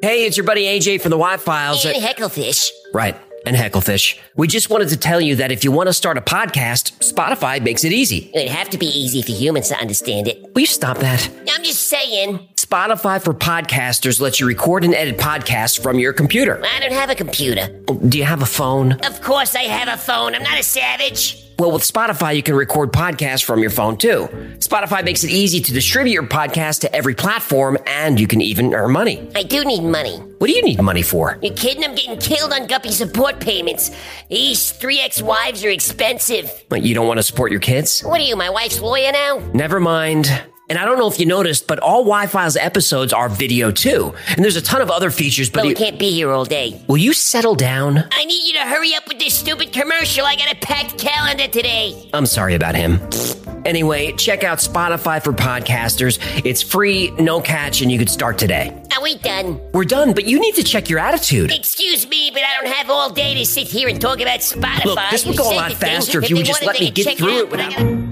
Hey, it's your buddy AJ from the Y-Files. And Hecklefish. Right, and Hecklefish. We just wanted to tell you that if you want to start a podcast, Spotify makes it easy. It'd have to be easy for humans to understand it. Will you stop that? I'm just saying. Spotify for podcasters lets you record and edit podcasts from your computer. I don't have a computer. Do you have a phone? Of course I have a phone. I'm not a savage. Well, with Spotify, you can record podcasts from your phone, too. Spotify makes it easy to distribute your podcast to every platform, and you can even earn money. I do need money. What do you need money for? You kidding? I'm getting killed on Guppy support payments. These 3 ex-wives are expensive. What, you don't want to support your kids? What are you, my wife's lawyer now? Never mind. And I don't know if you noticed, but all Y-Files episodes are video, too. And there's a ton of other features, but... Well, we can't be here all day. Will you settle down? I need you to hurry up with this stupid commercial. I got a packed calendar today. I'm sorry about him. Anyway, check out Spotify for podcasters. It's free, no catch, and you could start today. Are we done? We're done, but you need to check your attitude. Excuse me, but I don't have all day to sit here and talk about Spotify. Look, this would go a lot faster if you would just let me get through it without...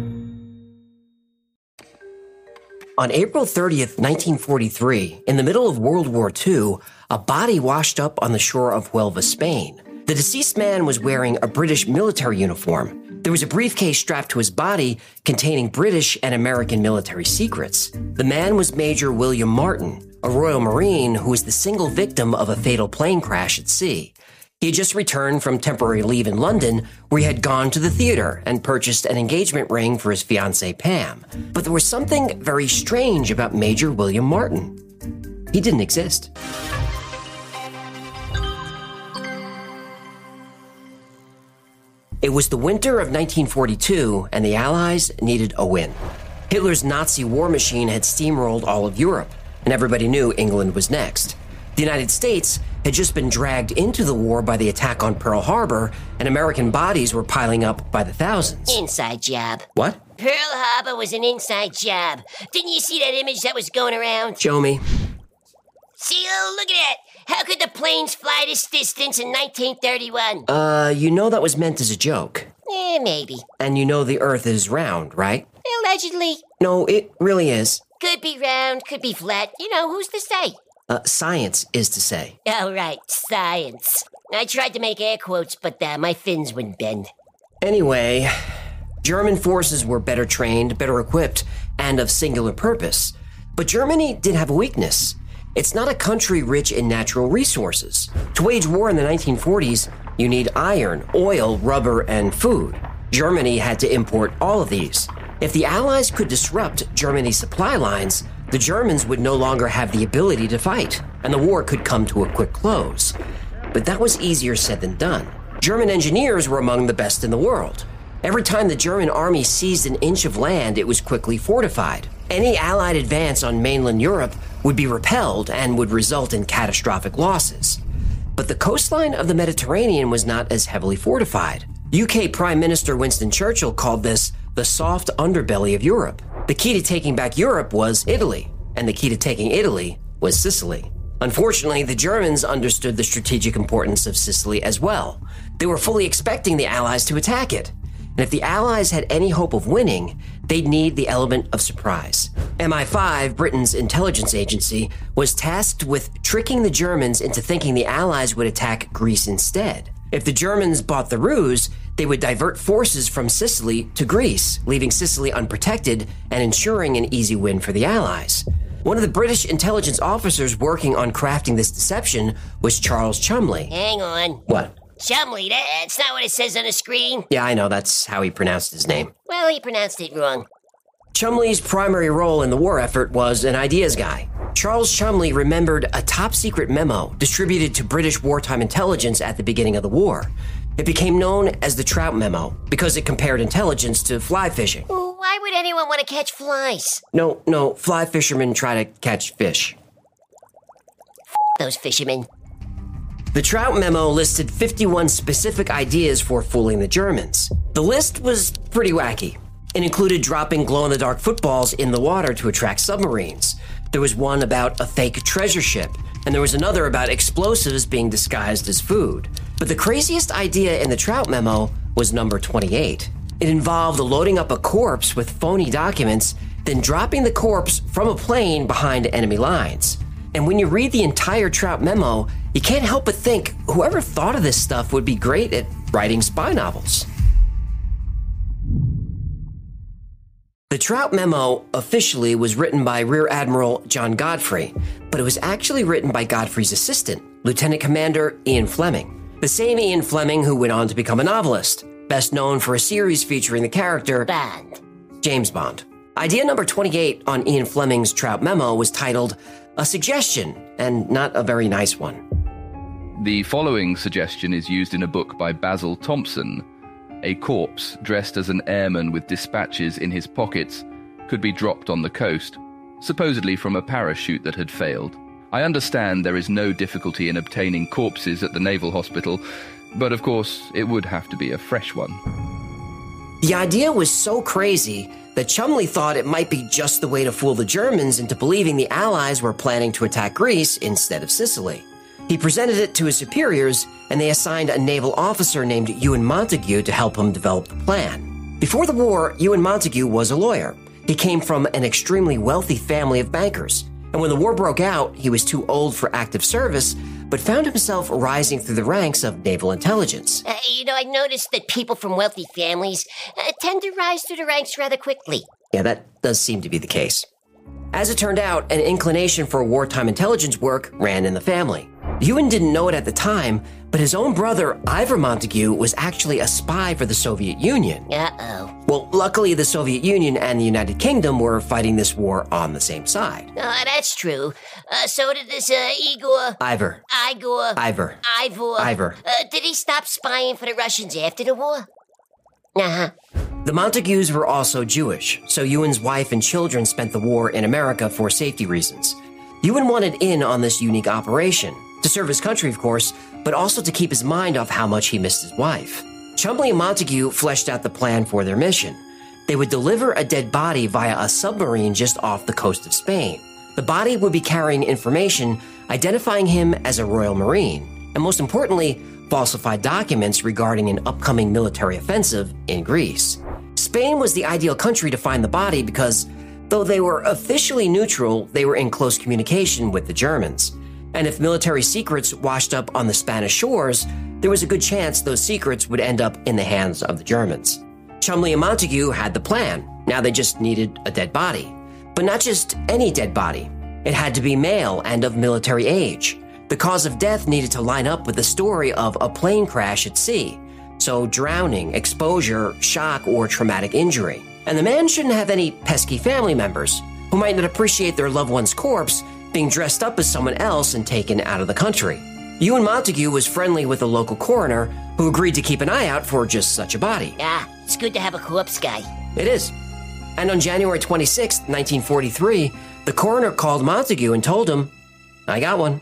On April 30th, 1943, in the middle of World War II, a body washed up on the shore of Huelva, Spain. The deceased man was wearing a British military uniform. There was a briefcase strapped to his body containing British and American military secrets. The man was Major William Martin, a Royal Marine who was the single victim of a fatal plane crash at sea. He had just returned from temporary leave in London, where he had gone to the theater and purchased an engagement ring for his fiancée, Pam. But there was something very strange about Major William Martin. He didn't exist. It was the winter of 1942, and the Allies needed a win. Hitler's Nazi war machine had steamrolled all of Europe, and everybody knew England was next. The United States had just been dragged into the war by the attack on Pearl Harbor, and American bodies were piling up by the thousands. Inside job. What? Pearl Harbor was an inside job. Didn't you see that image that was going around? Show me. See, oh, look at that. How could the planes fly this distance in 1931? You know that was meant as a joke. Maybe. And you know the Earth is round, right? Allegedly. No, it really is. Could be round, could be flat. You know, who's to say? Science is to say. Oh, right, science. I tried to make air quotes, but my fins wouldn't bend. Anyway, German forces were better trained, better equipped, and of singular purpose. But Germany did have a weakness. It's not a country rich in natural resources. To wage war in the 1940s, you need iron, oil, rubber, and food. Germany had to import all of these. If the Allies could disrupt Germany's supply lines, the Germans would no longer have the ability to fight, and the war could come to a quick close. But that was easier said than done. German engineers were among the best in the world. Every time the German army seized an inch of land, it was quickly fortified. Any Allied advance on mainland Europe would be repelled and would result in catastrophic losses. But the coastline of the Mediterranean was not as heavily fortified. UK Prime Minister Winston Churchill called this the soft underbelly of Europe. The key to taking back Europe was Italy, and the key to taking Italy was Sicily. Unfortunately, the Germans understood the strategic importance of Sicily as well. They were fully expecting the Allies to attack it. And if the Allies had any hope of winning, they'd need the element of surprise. MI5, Britain's intelligence agency, was tasked with tricking the Germans into thinking the Allies would attack Greece instead. If the Germans bought the ruse, they would divert forces from Sicily to Greece, leaving Sicily unprotected and ensuring an easy win for the Allies. One of the British intelligence officers working on crafting this deception was Charles Chumley. Hang on. What? Chumley, that's not what it says on the screen. Yeah, I know, that's how he pronounced his name. Well, he pronounced it wrong. Chumley's primary role in the war effort was an ideas guy. Charles Chumley remembered a top-secret memo distributed to British wartime intelligence at the beginning of the war. It became known as the Trout Memo because it compared intelligence to fly fishing. Why would anyone want to catch flies? No, fly fishermen try to catch fish. Those fishermen. The Trout Memo listed 51 specific ideas for fooling the Germans. The list was pretty wacky. It included dropping glow-in-the-dark footballs in the water to attract submarines. There was one about a fake treasure ship, and there was another about explosives being disguised as food. But the craziest idea in the Trout Memo was number 28. It involved loading up a corpse with phony documents, then dropping the corpse from a plane behind enemy lines. And when you read the entire Trout memo, you can't help but think whoever thought of this stuff would be great at writing spy novels. The Trout memo officially was written by Rear Admiral John Godfrey, but it was actually written by Godfrey's assistant, Lieutenant Commander Ian Fleming. The same Ian Fleming who went on to become a novelist, best known for a series featuring the character Bond. James Bond. Idea number 28 on Ian Fleming's Trout memo was titled A Suggestion, and not a very nice one. The following suggestion is used in a book by Basil Thompson. A corpse dressed as an airman with dispatches in his pockets could be dropped on the coast, supposedly from a parachute that had failed. I understand there is no difficulty in obtaining corpses at the Naval Hospital, but of course it would have to be a fresh one. The idea was so crazy that Chumley thought it might be just the way to fool the Germans into believing the Allies were planning to attack Greece instead of Sicily. He presented it to his superiors, and they assigned a naval officer named Ewan Montague to help him develop the plan. Before the war, Ewan Montague was a lawyer. He came from an extremely wealthy family of bankers, and when the war broke out, he was too old for active service, but found himself rising through the ranks of naval intelligence. I noticed that people from wealthy families tend to rise through the ranks rather quickly. Yeah, that does seem to be the case. As it turned out, an inclination for wartime intelligence work ran in the family. Ewan didn't know it at the time, but his own brother, Ivor Montague, was actually a spy for the Soviet Union. Uh-oh. Well, luckily, the Soviet Union and the United Kingdom were fighting this war on the same side. That's true. So did this Igor... Ivor. Igor... Ivor. Ivor. Ivor. Did he stop spying for the Russians after the war? Uh-huh. The Montagues were also Jewish, so Ewan's wife and children spent the war in America for safety reasons. Ewan wanted in on this unique operation, to serve his country, of course, but also to keep his mind off how much he missed his wife. Chumley and Montague fleshed out the plan for their mission. They would deliver a dead body via a submarine just off the coast of Spain. The body would be carrying information identifying him as a Royal Marine, and most importantly, falsified documents regarding an upcoming military offensive in Greece. Spain was the ideal country to find the body because, though they were officially neutral, they were in close communication with the Germans. And if military secrets washed up on the Spanish shores, there was a good chance those secrets would end up in the hands of the Germans. Chumley and Montague had the plan. Now they just needed a dead body. But not just any dead body. It had to be male and of military age. The cause of death needed to line up with the story of a plane crash at sea. So drowning, exposure, shock, or traumatic injury. And the man shouldn't have any pesky family members who might not appreciate their loved one's corpse being dressed up as someone else and taken out of the country. Ewan Montague was friendly with a local coroner who agreed to keep an eye out for just such a body. It's good to have a corpse guy. It is. And on January 26, 1943, the coroner called Montague and told him, "I got one."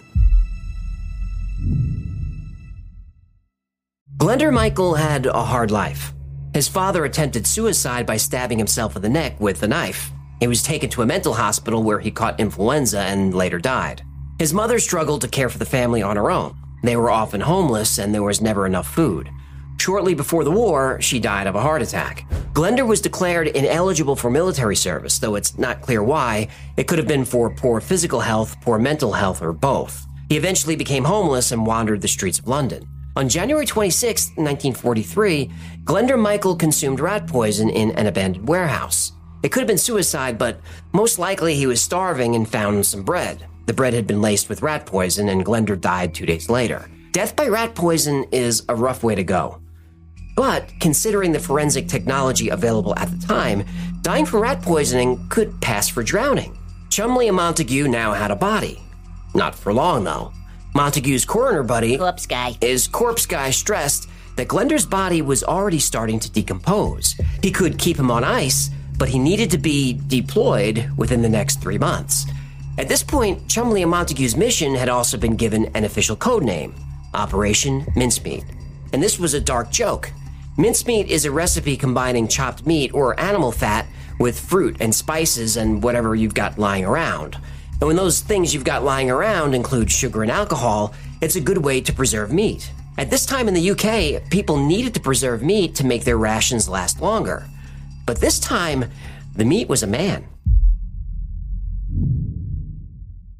Glender Michael had a hard life. His father attempted suicide by stabbing himself in the neck with a knife. He was taken to a mental hospital where he caught influenza and later died. His mother struggled to care for the family on her own. They were often homeless and there was never enough food. Shortly before the war, she died of a heart attack. Glender was declared ineligible for military service, though it's not clear why. It could have been for poor physical health, poor mental health, or both. He eventually became homeless and wandered the streets of London. On January 26, 1943, Glender Michael consumed rat poison in an abandoned warehouse. It could have been suicide, but most likely he was starving and found some bread. The bread had been laced with rat poison, and Glender died 2 days later. Death by rat poison is a rough way to go. But considering the forensic technology available at the time, dying from rat poisoning could pass for drowning. Chumley and Montague now had a body. Not for long, though. Montague's coroner buddy Corpse guy. is corpse guy stressed that Glender's body was already starting to decompose. He could keep him on ice, but he needed to be deployed within the next 3 months. At this point, Chumley and Montague's mission had also been given an official code name, Operation Mincemeat. And this was a dark joke. Mincemeat is a recipe combining chopped meat or animal fat with fruit and spices and whatever you've got lying around. And when those things you've got lying around include sugar and alcohol, it's a good way to preserve meat. At this time in the UK, people needed to preserve meat to make their rations last longer. But this time, the meat was a man.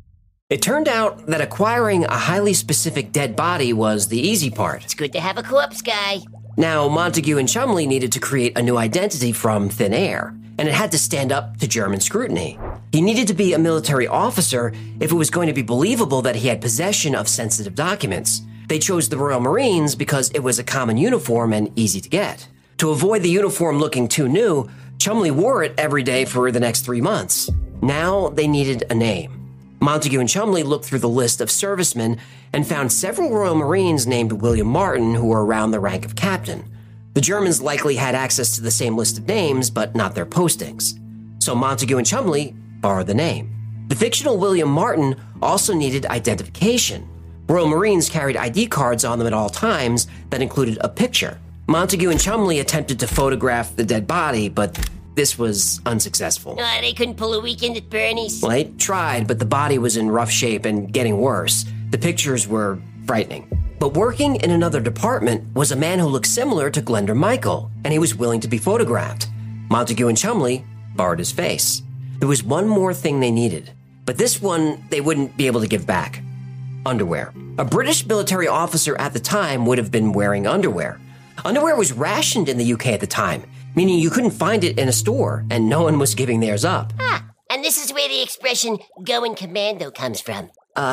It turned out that acquiring a highly specific dead body was the easy part. It's good to have a corpse guy. Now, Montague and Chumley needed to create a new identity from thin air, and it had to stand up to German scrutiny. He needed to be a military officer if it was going to be believable that he had possession of sensitive documents. They chose the Royal Marines because it was a common uniform and easy to get. To avoid the uniform looking too new, Chumley wore it every day for the next 3 months. Now they needed a name. Montague and Chumley looked through the list of servicemen and found several Royal Marines named William Martin who were around the rank of captain. The Germans likely had access to the same list of names, but not their postings. So Montague and Chumley borrowed the name. The fictional William Martin also needed identification. Royal Marines carried ID cards on them at all times that included a picture. Montague and Chumley attempted to photograph the dead body, but this was unsuccessful. They couldn't pull a weekend at Bernie's. Well, they tried, but the body was in rough shape and getting worse. The pictures were frightening. But working in another department was a man who looked similar to Glender Michael, and he was willing to be photographed. Montague and Chumley borrowed his face. There was one more thing they needed, but this one they wouldn't be able to give back. Underwear. A British military officer at the time would have been wearing underwear. Underwear was rationed in the UK at the time, meaning you couldn't find it in a store, and no one was giving theirs up. And this is where the expression going commando comes from.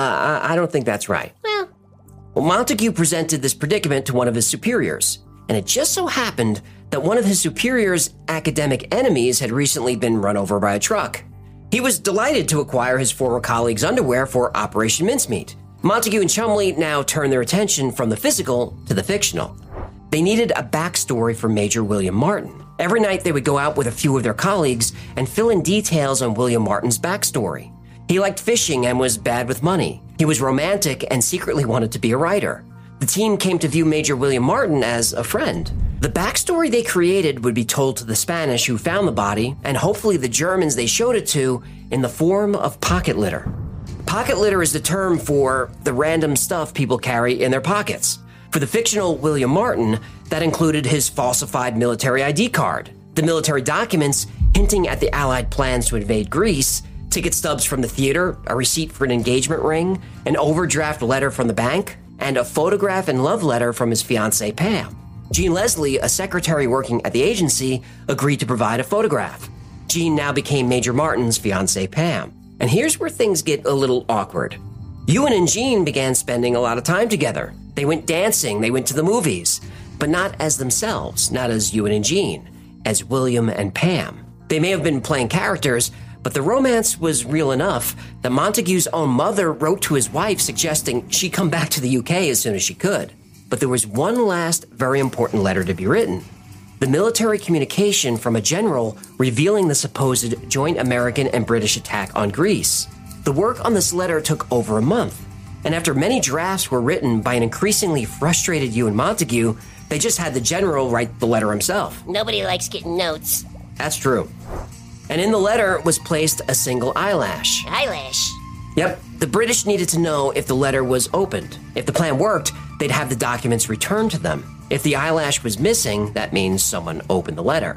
I don't think that's right. Well, Montague presented this predicament to one of his superiors, and it just so happened that one of his superior's academic enemies had recently been run over by a truck. He was delighted to acquire his former colleague's underwear for Operation Mincemeat. Montague and Chumley now turned their attention from the physical to the fictional. They needed a backstory for Major William Martin. Every night they would go out with a few of their colleagues and fill in details on William Martin's backstory. He liked fishing and was bad with money. He was romantic and secretly wanted to be a writer. The team came to view Major William Martin as a friend. The backstory they created would be told to the Spanish who found the body, and hopefully the Germans they showed it to, in the form of pocket litter. Pocket litter is the term for the random stuff people carry in their pockets. For the fictional William Martin, that included his falsified military ID card, the military documents hinting at the Allied plans to invade Greece, ticket stubs from the theater, a receipt for an engagement ring, an overdraft letter from the bank, and a photograph and love letter from his fiancée Pam. Jean Leslie, a secretary working at the agency, agreed to provide a photograph. Jean now became Major Martin's fiancée Pam. And here's where things get a little awkward. Ewan and Jean began spending a lot of time together. They went dancing, they went to the movies, but not as themselves, not as Ewan and Jean, as William and Pam. They may have been playing characters, but the romance was real enough that Montague's own mother wrote to his wife suggesting she come back to the UK as soon as she could. But there was one last very important letter to be written. The military communication from a general revealing the supposed joint American and British attack on Greece. The work on this letter took over a month, and after many drafts were written by an increasingly frustrated Ewan Montague, they just had the general write the letter himself. Nobody likes getting notes. That's true. And in the letter was placed a single eyelash. Eyelash? Yep, the British needed to know if the letter was opened. If the plan worked, they'd have the documents returned to them. If the eyelash was missing, that means someone opened the letter.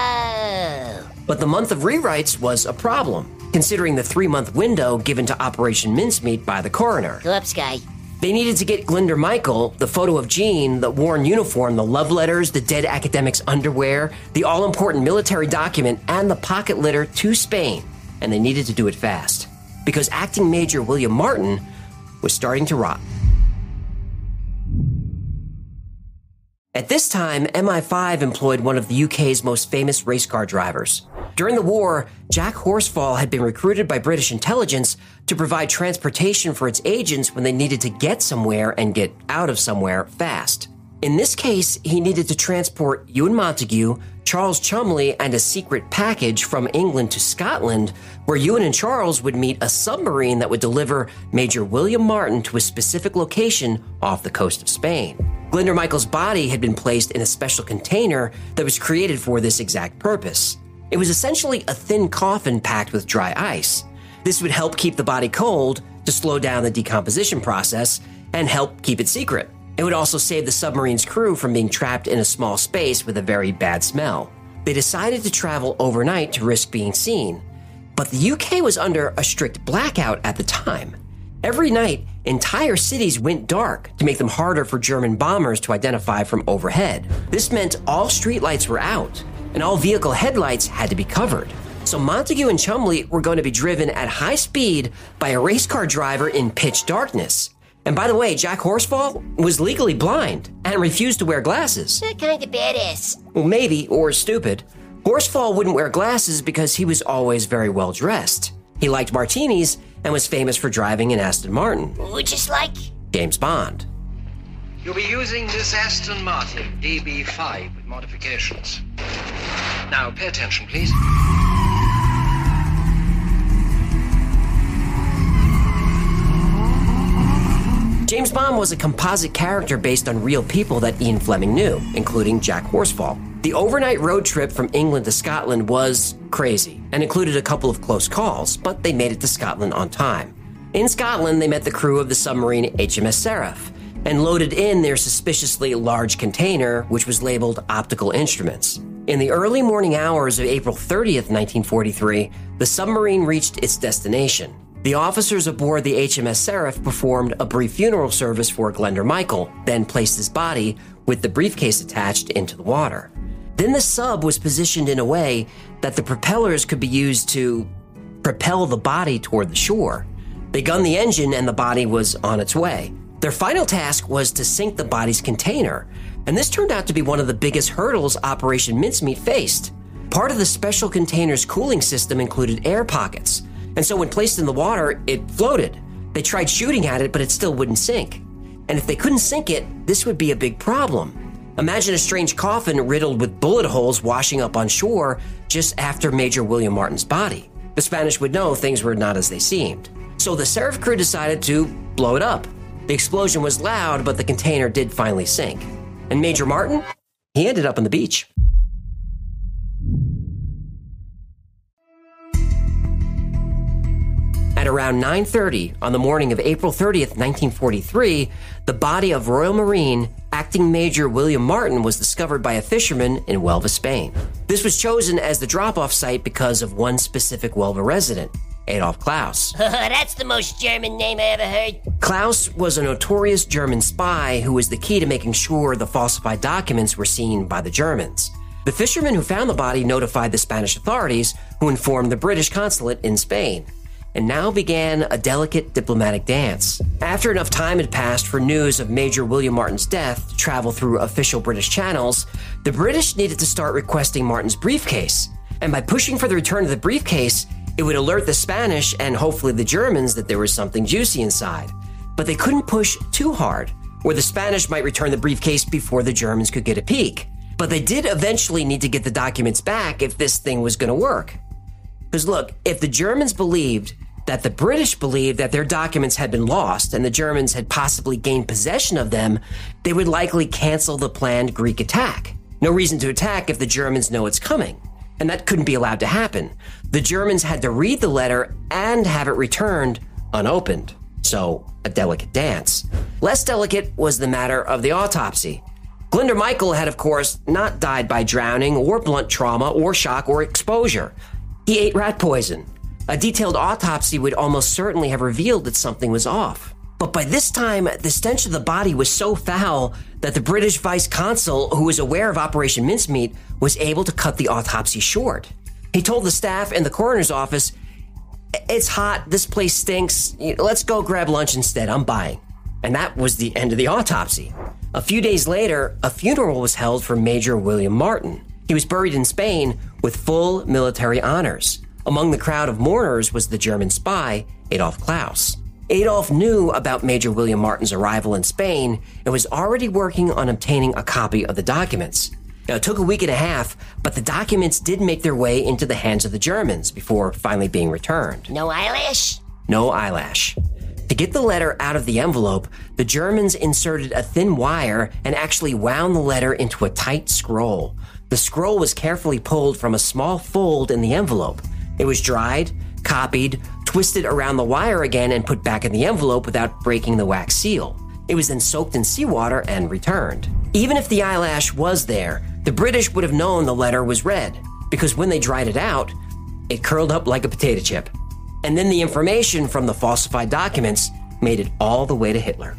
Oh. But the month of rewrites was a problem, considering the 3-month window given to Operation Mincemeat by the coroner. Corpse guy. They needed to get Glender Michael, the photo of Jean, the worn uniform, the love letters, the dead academic's underwear, the all-important military document, and the pocket litter to Spain. And they needed to do it fast, because acting Major William Martin was starting to rot. At this time, MI5 employed one of the UK's most famous race car drivers. During the war, Jack Horsfall had been recruited by British intelligence to provide transportation for its agents when they needed to get somewhere and get out of somewhere fast. In this case, he needed to transport Ewan Montague, Charles Chumley, and a secret package from England to Scotland, where Ewan and Charles would meet a submarine that would deliver Major William Martin to a specific location off the coast of Spain. Glender Michael's body had been placed in a special container that was created for this exact purpose. It was essentially a thin coffin packed with dry ice. This would help keep the body cold to slow down the decomposition process and help keep it secret. It would also save the submarine's crew from being trapped in a small space with a very bad smell. They decided to travel overnight to risk being seen, but the UK was under a strict blackout at the time. Every night, entire cities went dark to make them harder for German bombers to identify from overhead. This meant all streetlights were out, and all vehicle headlights had to be covered. So Montague and Chumley were going to be driven at high speed by a race car driver in pitch darkness. And by the way, Jack Horsfall was legally blind and refused to wear glasses. That kind of badass. Well, maybe, or stupid. Horsfall wouldn't wear glasses because he was always very well dressed. He liked martinis and was famous for driving an Aston Martin. Just like James Bond. You'll be using this Aston Martin DB5 with modifications. Now, pay attention, please. James Bond was a composite character based on real people that Ian Fleming knew, including Jack Horsfall. The overnight road trip from England to Scotland was crazy and included a couple of close calls, but they made it to Scotland on time. In Scotland, they met the crew of the submarine HMS Seraph and loaded in their suspiciously large container, which was labeled optical instruments. In the early morning hours of April 30th, 1943, the submarine reached its destination. The officers aboard the HMS Seraph performed a brief funeral service for Glender Michael, then placed his body with the briefcase attached into the water. Then the sub was positioned in a way that the propellers could be used to propel the body toward the shore. They gunned the engine and the body was on its way. Their final task was to sink the body's container, and this turned out to be one of the biggest hurdles Operation Mincemeat faced. Part of the special container's cooling system included air pockets, and so when placed in the water, it floated. They tried shooting at it, but it still wouldn't sink. And if they couldn't sink it, this would be a big problem. Imagine a strange coffin riddled with bullet holes washing up on shore just after Major William Martin's body. The Spanish would know things were not as they seemed. So the Seraph crew decided to blow it up. The explosion was loud, but the container did finally sink. And Major Martin? He ended up on the beach. At around 9:30 on the morning of April 30th, 1943, the body of Royal Marine Acting Major William Martin was discovered by a fisherman in Huelva, Spain. This was chosen as the drop-off site because of one specific Huelva resident, Adolf Klaus. That's the most German name I ever heard. Klaus was a notorious German spy who was the key to making sure the falsified documents were seen by the Germans. The fisherman who found the body notified the Spanish authorities, who informed the British consulate in Spain. And now began a delicate diplomatic dance. After enough time had passed for news of Major William Martin's death to travel through official British channels, the British needed to start requesting Martin's briefcase. And by pushing for the return of the briefcase, it would alert the Spanish and hopefully the Germans that there was something juicy inside. But they couldn't push too hard, or the Spanish might return the briefcase before the Germans could get a peek. But they did eventually need to get the documents back if this thing was going to work. Because look, if the Germans believed that the British believed that their documents had been lost and the Germans had possibly gained possession of them, they would likely cancel the planned Greek attack. No reason to attack if the Germans know it's coming. And that couldn't be allowed to happen. The Germans had to read the letter and have it returned unopened. So, a delicate dance. Less delicate was the matter of the autopsy. Glender Michael had, of course, not died by drowning or blunt trauma or shock or exposure. He ate rat poison. A detailed autopsy would almost certainly have revealed that something was off. But by this time, the stench of the body was so foul that the British vice consul, who was aware of Operation Mincemeat, was able to cut the autopsy short. He told the staff in the coroner's office, "It's hot, this place stinks, let's go grab lunch instead, I'm buying." And that was the end of the autopsy. A few days later, a funeral was held for Major William Martin. He was buried in Spain with full military honors. Among the crowd of mourners was the German spy, Adolf Klaus. Adolf knew about Major William Martin's arrival in Spain and was already working on obtaining a copy of the documents. Now, it took a week and a half, but the documents did make their way into the hands of the Germans before finally being returned. No eyelash? No eyelash. To get the letter out of the envelope, the Germans inserted a thin wire and actually wound the letter into a tight scroll. The scroll was carefully pulled from a small fold in the envelope. It was dried, copied, twisted around the wire again, and put back in the envelope without breaking the wax seal. It was then soaked in seawater and returned. Even if the eyelash was there, the British would have known the letter was red, because when they dried it out, it curled up like a potato chip. And then the information from the falsified documents made it all the way to Hitler.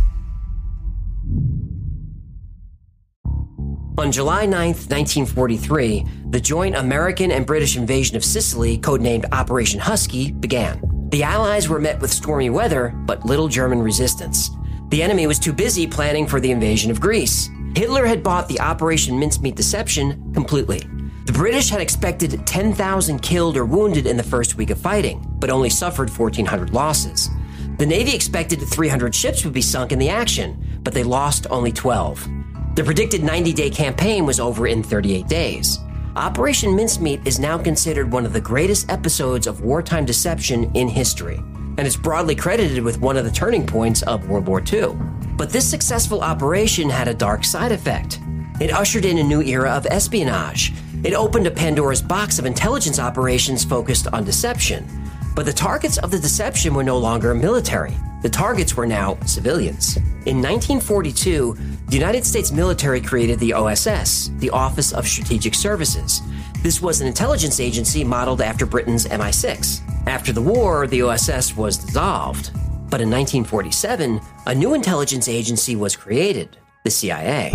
On July 9, 1943, the joint American and British invasion of Sicily, codenamed Operation Husky, began. The Allies were met with stormy weather, but little German resistance. The enemy was too busy planning for the invasion of Greece. Hitler had bought the Operation Mincemeat deception completely. The British had expected 10,000 killed or wounded in the first week of fighting, but only suffered 1,400 losses. The Navy expected 300 ships would be sunk in the action, but they lost only 12. The predicted 90-day campaign was over in 38 days. Operation Mincemeat is now considered one of the greatest episodes of wartime deception in history, and is broadly credited with one of the turning points of World War II. But this successful operation had a dark side effect. It ushered in a new era of espionage. It opened a Pandora's box of intelligence operations focused on deception. But the targets of the deception were no longer military. The targets were now civilians. In 1942, the United States military created the OSS, the Office of Strategic Services. This was an intelligence agency modeled after Britain's MI6. After the war, the OSS was dissolved. But in 1947, a new intelligence agency was created, the CIA.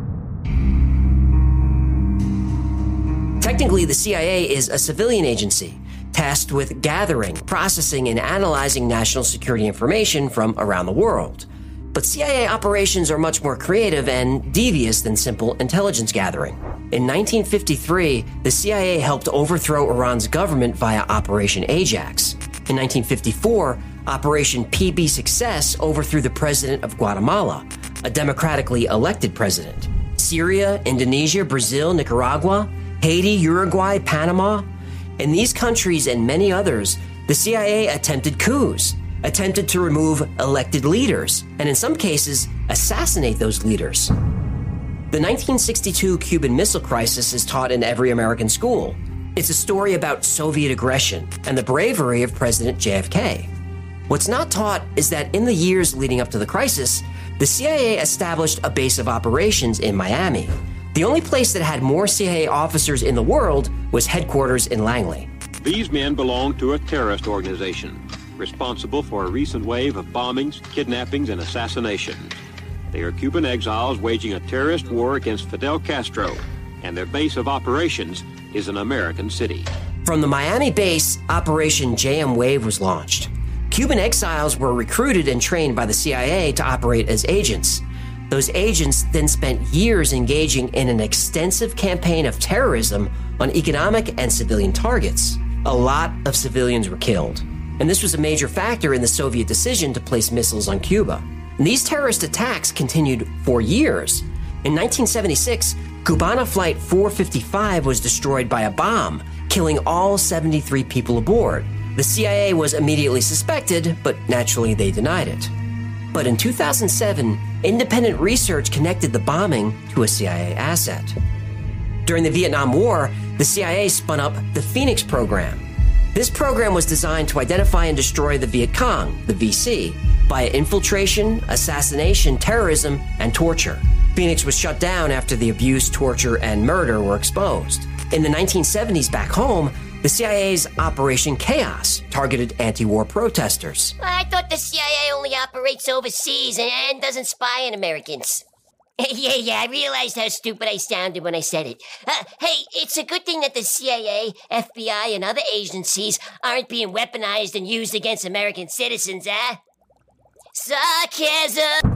Technically, the CIA is a civilian agency, tasked with gathering, processing, and analyzing national security information from around the world. But CIA operations are much more creative and devious than simple intelligence gathering. In 1953, the CIA helped overthrow Iran's government via Operation Ajax. In 1954, Operation PB Success overthrew the president of Guatemala, a democratically elected president. Syria, Indonesia, Brazil, Nicaragua, Haiti, Uruguay, Panama. In these countries and many others, the CIA attempted coups, attempted to remove elected leaders, and in some cases, assassinate those leaders. The 1962 Cuban Missile Crisis is taught in every American school. It's a story about Soviet aggression and the bravery of President JFK. What's not taught is that in the years leading up to the crisis, the CIA established a base of operations in Miami. The only place that had more CIA officers in the world was headquarters in Langley. These men belong to a terrorist organization responsible for a recent wave of bombings, kidnappings, and assassinations. They are Cuban exiles waging a terrorist war against Fidel Castro, and their base of operations is an American city. From the Miami base, Operation JM Wave was launched. Cuban exiles were recruited and trained by the CIA to operate as agents. Those agents then spent years engaging in an extensive campaign of terrorism on economic and civilian targets. A lot of civilians were killed, and this was a major factor in the Soviet decision to place missiles on Cuba. And these terrorist attacks continued for years. In 1976, Cubana Flight 455 was destroyed by a bomb, killing all 73 people aboard. The CIA was immediately suspected, but naturally they denied it. But in 2007, independent research connected the bombing to a CIA asset. During the Vietnam War, the CIA spun up the Phoenix program. This program was designed to identify and destroy the Viet Cong, the VC, via infiltration, assassination, terrorism, and torture. Phoenix was shut down after the abuse, torture, and murder were exposed. In the 1970s back home, the CIA's Operation Chaos targeted anti-war protesters. I thought the CIA only operates overseas and doesn't spy on Americans. Yeah, I realized how stupid I sounded when I said it. Hey, it's a good thing that the CIA, FBI, and other agencies aren't being weaponized and used against American citizens, eh? Sarcasm!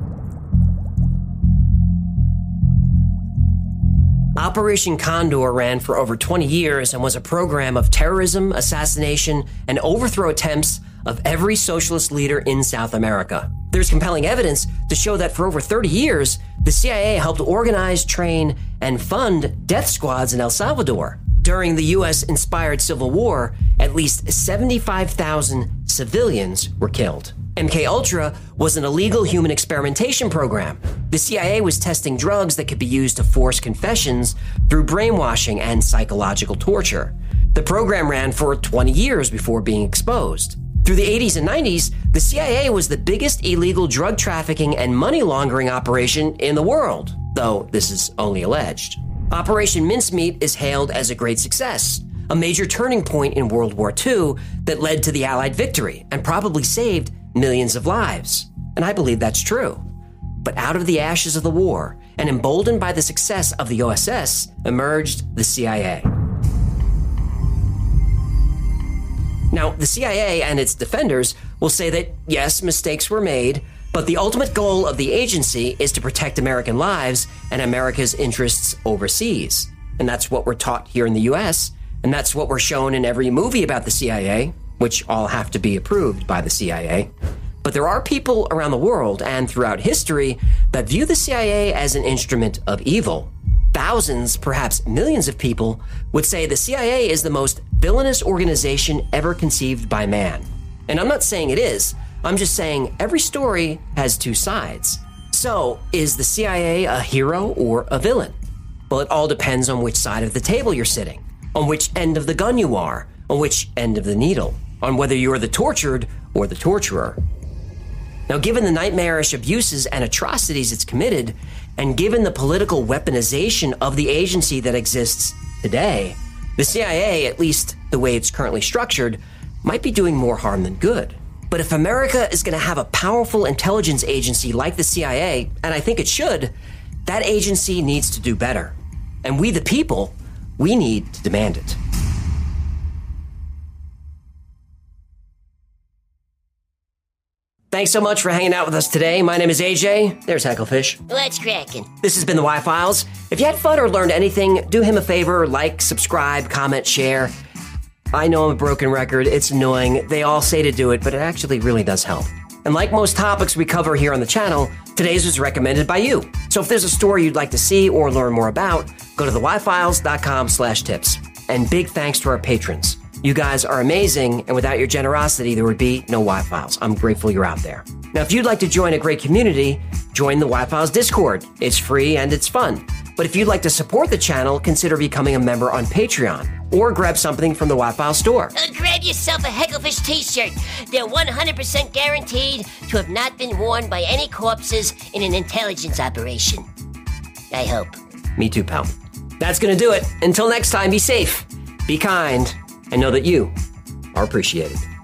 Operation Condor ran for over 20 years and was a program of terrorism, assassination, and overthrow attempts of every socialist leader in South America. There's compelling evidence to show that for over 30 years, the CIA helped organize, train, and fund death squads in El Salvador. During the U.S.-inspired Civil War, at least 75,000 civilians were killed. MKUltra was an illegal human experimentation program. The CIA was testing drugs that could be used to force confessions through brainwashing and psychological torture. The program ran for 20 years before being exposed. Through the 80s and 90s, the CIA was the biggest illegal drug trafficking and money laundering operation in the world, though this is only alleged. Operation Mincemeat is hailed as a great success, a major turning point in World War II that led to the Allied victory and probably saved millions of lives. And I believe that's true. But out of the ashes of the war, and emboldened by the success of the OSS, emerged the CIA. Now, the CIA and its defenders will say that, yes, mistakes were made, but the ultimate goal of the agency is to protect American lives and America's interests overseas. And that's what we're taught here in the US, and that's what we're shown in every movie about the CIA, which all have to be approved by the CIA. But there are people around the world and throughout history that view the CIA as an instrument of evil. Thousands, perhaps millions of people would say the CIA is the most villainous organization ever conceived by man. And I'm not saying it is. I'm just saying every story has two sides. So, is the CIA a hero or a villain? Well, it all depends on which side of the table you're sitting, on which end of the gun you are, on which end of the needle, on whether you're the tortured or the torturer. Now, given the nightmarish abuses and atrocities it's committed, and given the political weaponization of the agency that exists today, the CIA, at least the way it's currently structured, might be doing more harm than good. But if America is going to have a powerful intelligence agency like the CIA, and I think it should, that agency needs to do better. And we, the people, we need to demand it. Thanks so much for hanging out with us today. My name is AJ. There's Hecklefish. What's cracking? This has been the Y-Files. If you had fun or learned anything, do him a favor, like, subscribe, comment, share. I know I'm a broken record. It's annoying. They all say to do it, but it actually really does help. And like most topics we cover here on the channel, today's was recommended by you. So if there's a story you'd like to see or learn more about, go to theyfiles.com/tips. And big thanks to our patrons. You guys are amazing, and without your generosity, there would be no Y-Files. I'm grateful you're out there. Now, if you'd like to join a great community, join the Y-Files Discord. It's free and it's fun. But if you'd like to support the channel, consider becoming a member on Patreon, or grab something from the Y-Files store. Grab yourself a Hecklefish t-shirt. They're 100% guaranteed to have not been worn by any corpses in an intelligence operation. I hope. Me too, pal. That's gonna do it. Until next time, be safe, be kind, and know that you are appreciated.